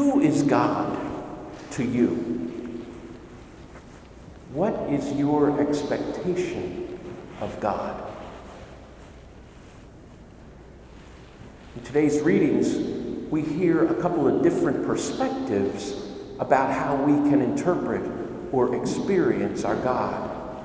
Who is God to you? What is your expectation of God? In today's readings, we hear a couple of different perspectives about how we can interpret or experience our God.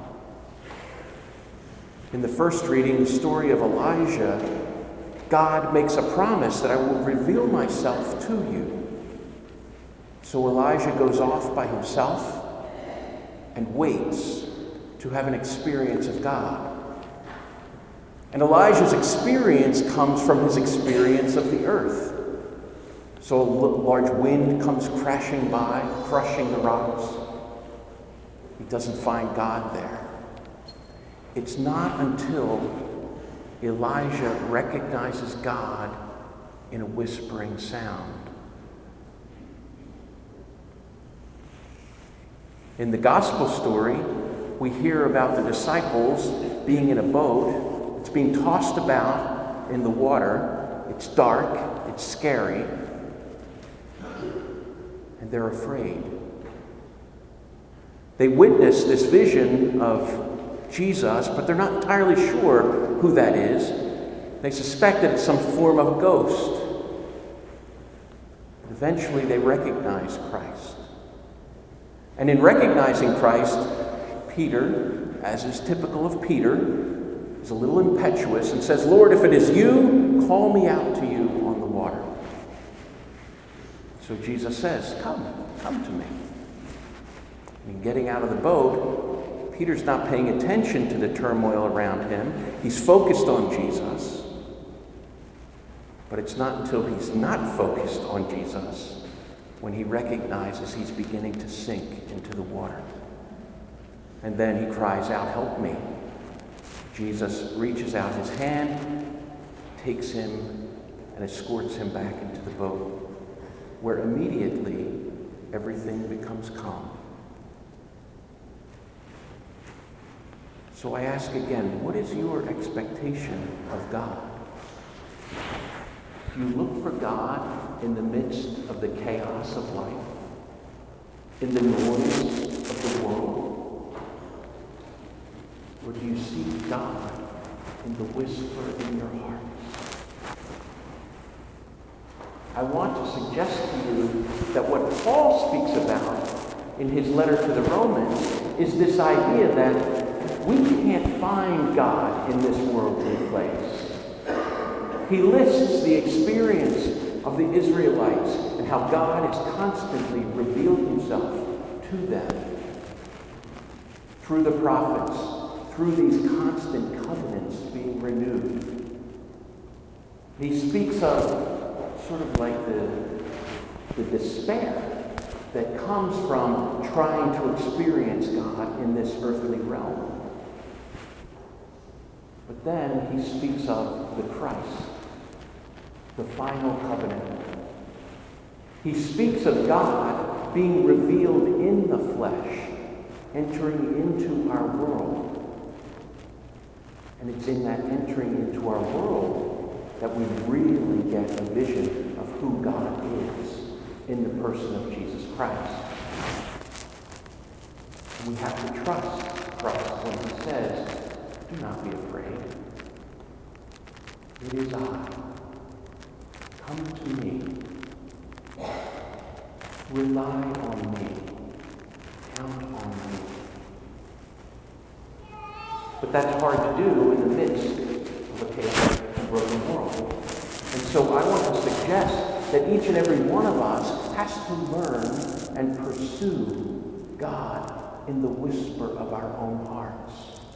In the first reading, the story of Elijah, God makes a promise that I will reveal myself to you. So Elijah goes off by himself and waits to have an experience of God. And Elijah's experience comes from his experience of the earth. So a large wind comes crashing by, crushing the rocks. He doesn't find God there. It's not until Elijah recognizes God in a whispering sound. In the gospel story, we hear about the disciples being in a boat. It's being tossed about in the water. It's dark, it's scary, and they're afraid. They witness this vision of Jesus, but they're not entirely sure who that is. They suspect that it's some form of a ghost. But eventually they recognize Christ. And in recognizing Christ, Peter, as is typical of Peter, is a little impetuous and says, "Lord, if it is you, call me out to you on the water." So Jesus says, come to me. And getting out of the boat, Peter's not paying attention to the turmoil around him. He's focused on Jesus. But it's not until he's not focused on Jesus when he recognizes he's beginning to sink into the water. And then he cries out, "Help me." Jesus reaches out his hand, takes him, and escorts him back into the boat, where immediately everything becomes calm. So I ask again, what is your expectation of God? Do you look for God in the midst of the chaos of life, in the noise of the world? Or do you seek God in the whisper in your heart? I want to suggest to you that what Paul speaks about in his letter to the Romans is this idea that we can't find God in this worldly place. He lists the experience of the Israelites and how God has constantly revealed himself to them through the prophets, through these constant covenants being renewed. He speaks of sort of like the despair that comes from trying to experience God in this earthly realm. But then he speaks of the Christ, the final covenant. He speaks of God being revealed in the flesh, entering into our world. And it's in that entering into our world that we really get a vision of who God is in the person of Jesus Christ. And we have to trust Christ when he says, "Do not be afraid. It is I. Come to me. Rely on me. Count on me." But that's hard to do in the midst of a chaotic and broken world. And so I want to suggest that each and every one of us has to learn and pursue God in the whisper of our own hearts.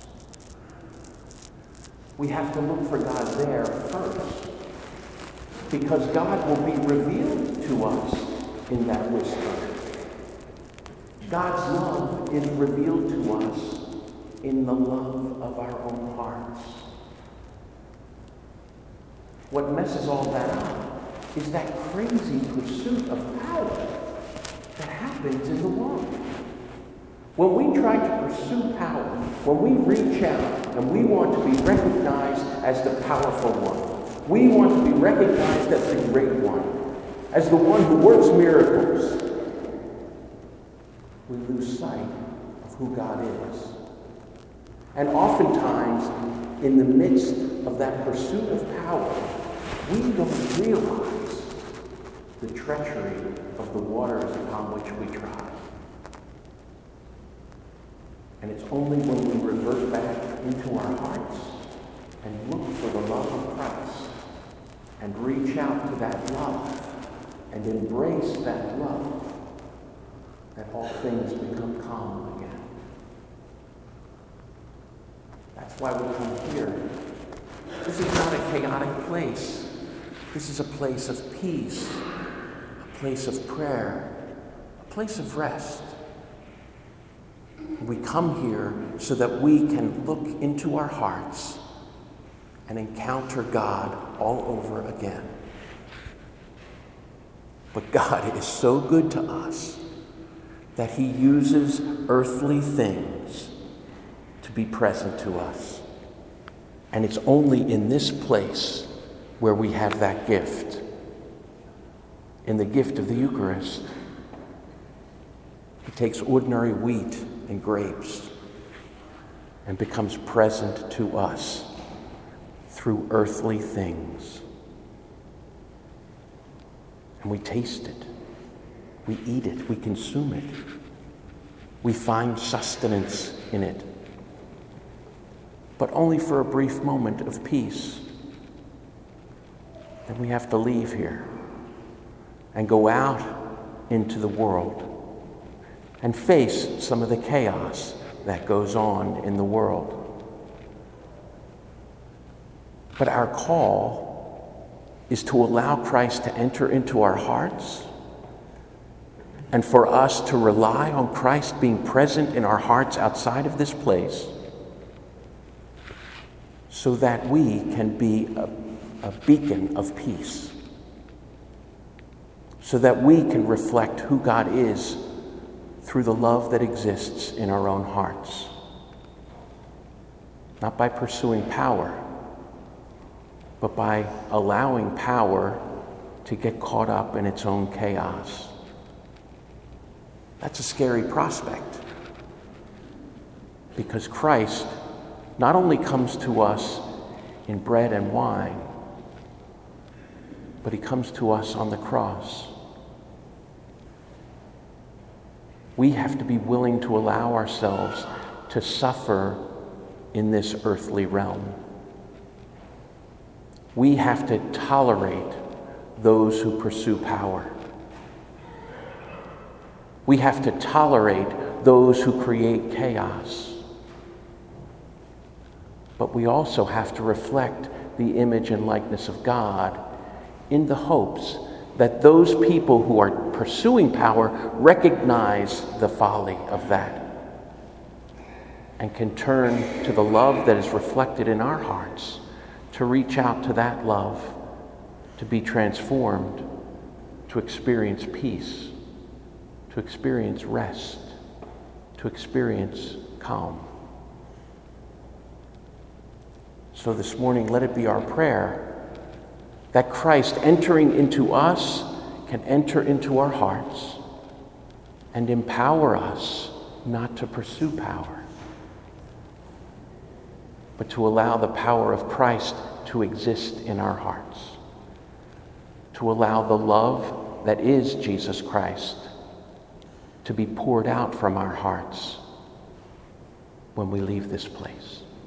We have to look for God there first, because God will be revealed to us in that whisper. God's love is revealed to us in the love of our own hearts. What messes all that up is that crazy pursuit of power that happens in the world. When we try to pursue power, when we reach out and we want to be recognized as the powerful one, we want to be recognized as the great one, as the one who works miracles, we lose sight of who God is. And oftentimes, in the midst of that pursuit of power, we don't realize the treachery of the waters upon which we trod. And it's only when we revert back into our hearts and look for the love of Christ and reach out to that love and embrace that love that all things become calm again. That's why we come here. This is not a chaotic place. This is a place of peace, a place of prayer, a place of rest. We come here so that we can look into our hearts and encounter God all over again. But God is so good to us that he uses earthly things to be present to us. And it's only in this place where we have that gift. In the gift of the Eucharist, he takes ordinary wheat and grapes and becomes present to us through earthly things. And we taste it, we eat it, we consume it, we find sustenance in it, but only for a brief moment of peace. Then we have to leave here and go out into the world and face some of the chaos that goes on in the world. But our call is to allow Christ to enter into our hearts and for us to rely on Christ being present in our hearts outside of this place so that we can be a beacon of peace, so that we can reflect who God is through the love that exists in our own hearts. Not by pursuing power, but by allowing power to get caught up in its own chaos. That's a scary prospect, because Christ not only comes to us in bread and wine, but he comes to us on the cross. We have to be willing to allow ourselves to suffer in this earthly realm. We have to tolerate those who pursue power. We have to tolerate those who create chaos. But we also have to reflect the image and likeness of God in the hopes that those people who are pursuing power recognize the folly of that and can turn to the love that is reflected in our hearts, to reach out to that love, to be transformed, to experience peace, to experience rest, to experience calm. So this morning, let it be our prayer that Christ entering into us can enter into our hearts and empower us not to pursue power, but to allow the power of Christ to exist in our hearts, to allow the love that is Jesus Christ to be poured out from our hearts when we leave this place.